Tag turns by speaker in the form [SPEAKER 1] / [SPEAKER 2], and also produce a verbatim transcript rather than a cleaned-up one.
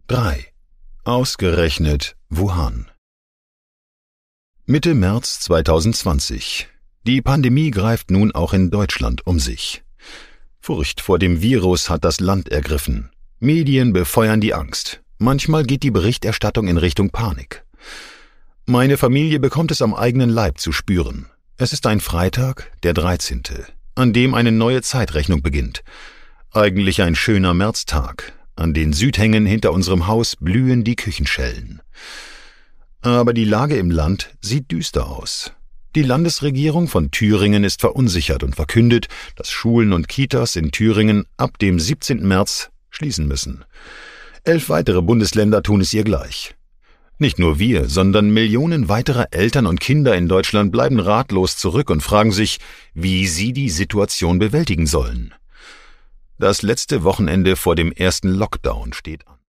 [SPEAKER 1] drei. Ausgerechnet Wuhan. Mitte März zweitausendzwanzig. Die Pandemie greift nun auch in Deutschland um sich. Furcht vor dem Virus hat das Land ergriffen. Medien befeuern die Angst. Manchmal geht die Berichterstattung in Richtung Panik. Meine Familie bekommt es am eigenen Leib zu spüren. Es ist ein Freitag, der dreizehnte, an dem eine neue Zeitrechnung beginnt. Eigentlich ein schöner Märztag. An den Südhängen hinter unserem Haus blühen die Küchenschellen. Aber die Lage im Land sieht düster aus. Die Landesregierung von Thüringen ist verunsichert und verkündet, dass Schulen und Kitas in Thüringen ab dem siebzehnten März schließen müssen. Elf weitere Bundesländer tun es ihr gleich. Nicht nur wir, sondern Millionen weiterer Eltern und Kinder in Deutschland bleiben ratlos zurück und fragen sich, wie sie die Situation bewältigen sollen. Das letzte Wochenende vor dem ersten Lockdown steht an.